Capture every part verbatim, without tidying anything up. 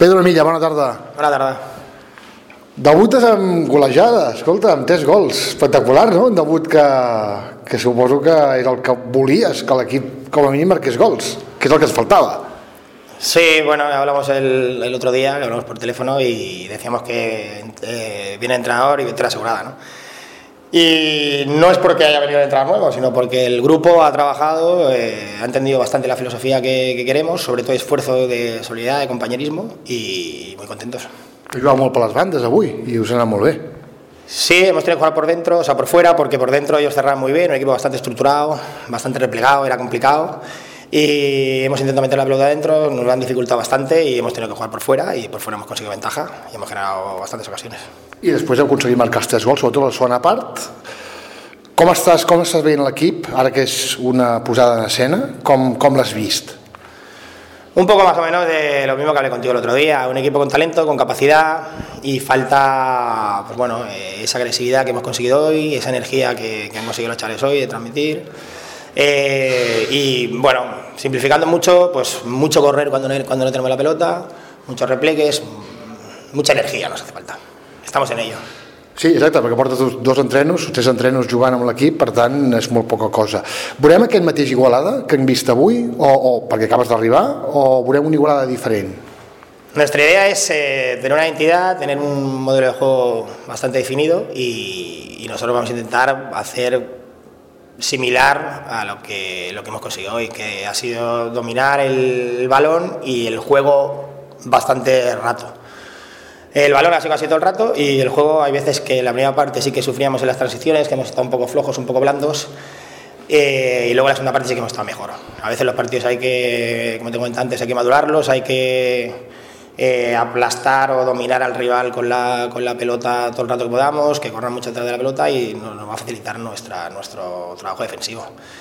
Pedro Milla, bona tarda. Bona tarda. Debutes amb golejada, escolta, amb tres gols. Espectacular, no? Un debut que, que suposo que era el que volies, que l'equip com a mínim marqués gols, que és el que ens faltava. Sí, bueno, hablamos el, el otro día, hablamos por teléfono y decíamos que eh, viene el entrenador y victoria asegurada, ¿no? Y no es porque haya venido el entrenador nuevo, sino porque el grupo ha trabajado, eh, ha entendido bastante la filosofía que, que queremos, sobre todo esfuerzo de solidaridad, de compañerismo, y muy contentos. He jugat molt per les bandes avui i us ha anat molt bé. Sí, hemos tenido que jugar por dentro, o sea, por fuera, porque por dentro ellos cerraban muy bien, un equipo bastante estructurado, bastante replegado, era complicado. Y hemos intentado meter la pelota adentro, nos lo han dificultado bastante y hemos tenido que jugar por fuera y por fuera hemos conseguido ventaja y hemos generado bastantes ocasiones. I després heu aconseguit marcar els tres gols, sobretot a la segona part. Com estàs, com estàs veient l'equip, ara que és una posada en escena? Com, com l'has vist? Un poco más o menos de lo mismo que hablé contigo el otro día, un equipo con talento, con capacidad y falta, pues bueno, esa agresividad que hemos conseguido hoy, esa energía que, que han conseguido los chavales hoy de transmitir. Eh, y bueno, simplificando mucho, pues mucho correr cuando no, cuando no tenemos la pelota, muchos replegues, mucha energía nos hace falta. Estamos en ello. Sí, exacte, perquè portes dos, dos entrenos, tres entrenos jugant amb l'equip, per tant és molt poca cosa. Veurem aquest mateix Igualada que hem vist avui, o, o perquè acabes d'arribar, o veurem una Igualada diferent? Nuestra idea es eh, tener una identidad, tener un modelo de juego bastante definido y, y nosotros vamos a intentar hacer similar a lo que, lo que hemos conseguido hoy, que ha sido dominar el balón y el juego bastante rato. El balón ha sido casi todo el rato y el juego hay veces que en la primera parte sí que sufríamos en las transiciones, que hemos estado un poco flojos, un poco blandos, eh, y luego en la segunda parte sí que hemos estado mejor. A veces los partidos hay que, como te comenté antes, hay que madurarlos, hay que eh, aplastar o dominar al rival con la, con la pelota todo el rato que podamos, que corran mucho detrás de la pelota y nos, nos va a facilitar nuestra, nuestro trabajo defensivo.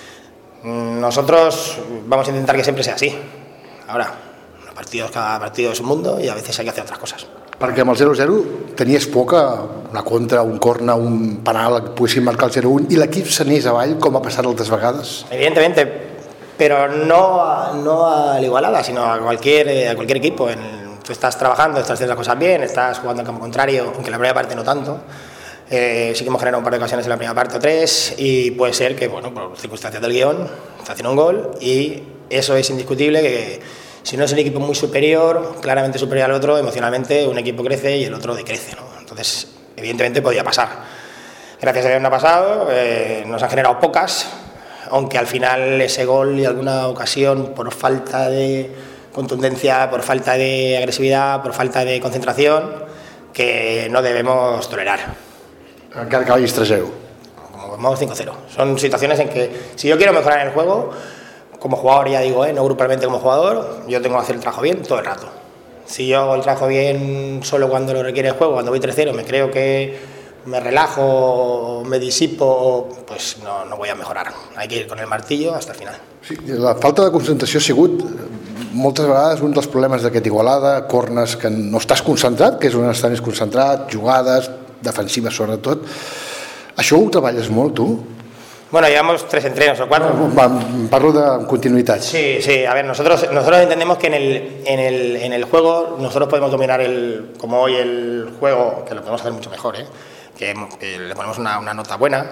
Nosotros vamos a intentar que siempre sea así. Ahora, los partidos, cada partido es un mundo y a veces hay que hacer otras cosas. Perquè amb el zero zero tenies por que una contra, un corner, un penal poguessin marcar el zero un i l'equip s'anés avall com ha passat altres vegades? Evidentemente, pero no, no a la Igualada, sino a cualquier, a cualquier equipo. En, tú estás trabajando, estás haciendo las cosas bien, estás jugando en campo contrario, aunque en la primera parte no tanto. Eh, sí que hemos generado un par de ocasiones en la primera parte o tres y puede ser que, bueno, por circunstancias del guión, está haciendo un gol y eso es indiscutible que si no es un equipo muy superior, claramente superior al otro, emocionalmente un equipo crece y el otro decrece, ¿no? Entonces, evidentemente podía pasar. Gracias a Dios no ha pasado, eh, nos han generado pocas, aunque al final ese gol y alguna ocasión por falta de contundencia, por falta de agresividad, por falta de concentración, que no debemos tolerar. Encara que vagis tres zero. Como vamos cinco cero. Son situaciones en que si yo quiero mejorar en el juego, como jugador ya digo, ¿eh? No grupalmente como jugador, yo tengo que hacer el trabajo bien todo el rato. Si yo hago el trabajo bien solo cuando lo requiere el juego, cuando voy tres cero, me creo que me relajo, me disipo, pues no, no voy a mejorar. Hay que ir con el martillo hasta el final. Sí, la falta de concentració ha sigut moltes vegades un dels problemes d'aquest Igualada, corners que no estàs concentrat, que és on estàs més concentrat, jugades defensives sobretot. Això ho treballes molt, tu? Bueno, llevamos tres entrenos o cuatro. Parlo de continuïtat. Sí, sí, a ver, nosotros, nosotros entendemos que en el, en, el, en el juego nosotros podemos dominar, el, como hoy el juego, que lo podemos hacer mucho mejor, ¿eh? que, que le ponemos una, una nota buena,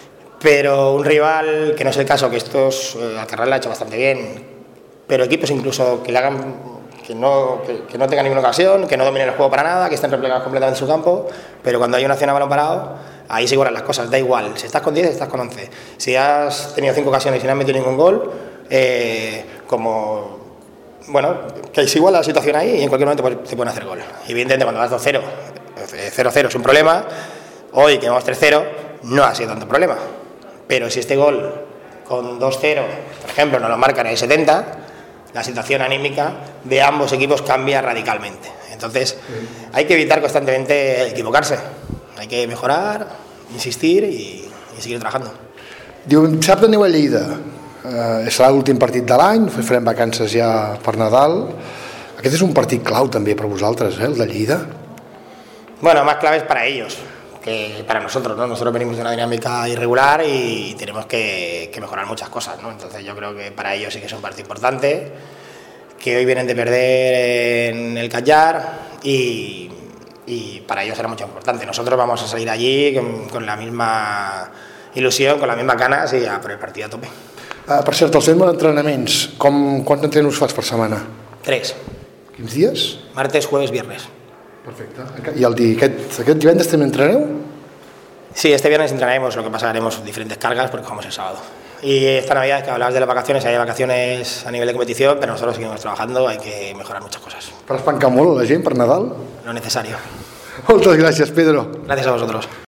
pero un rival, que no es el caso, que estos, eh, Alcarrás lo ha hecho bastante bien, pero equipos incluso que le hagan, que no, que, que no tengan ninguna ocasión, que no dominen el juego para nada, que estén replegados completamente en su campo, pero cuando hay una acción a balón parado, ahí se igualan las cosas, da igual, si estás con diez, estás con once. Si has tenido cinco ocasiones y no has metido ningún gol, eh, como, bueno, que se iguala la situación ahí y en cualquier momento pues, te pueden hacer gol. Y evidentemente cuando vas dos cero, cero cero es un problema, hoy que vamos tres cero no ha sido tanto problema. Pero si este gol con dos cero, por ejemplo, nos lo marcan en el setenta, la situación anímica de ambos equipos cambia radicalmente. Entonces hay que evitar constantemente equivocarse. Hay que mejorar, insistir i, i seguir trabajando. Dissabte aneu a Lleida. Eh, serà l'últim partit de l'any, farem vacances ja per Nadal. Aquest és un partit clau també per vosaltres, eh, el de Lleida. Bueno, más clave es para ellos que para nosotros, ¿no? Nosotros venimos de una dinámica irregular y tenemos que, que mejorar muchas cosas, ¿no? Entonces yo creo que para ellos sí que es un partido importante, que hoy vienen de perder en el Catllar y, y para ellos será mucho importante. Nosotros vamos a salir allí con, con la misma il·lusió, con les mismas ganes i a per el partit a tope. Uh, per cert, els temes d'entrenaments, com, quants entrenos fas per setmana? Tres. Quins dies? Martes, jueves, viernes. Perfecte. I el di, aquest, aquest divendres també entreneu? Sí, este viernes entrenaremos, lo que pasa haremos diferentes cargas porque jugamos el sábado. Y esta Navidad, que hablabas de las vacaciones, hay vacaciones a nivel de competición, pero nosotros seguimos trabajando, hay que mejorar muchas cosas. Faràs pencar molt a la gent per Nadal? Lo necesario. Moltes gràcies, Pedro. Gracias a vosotros.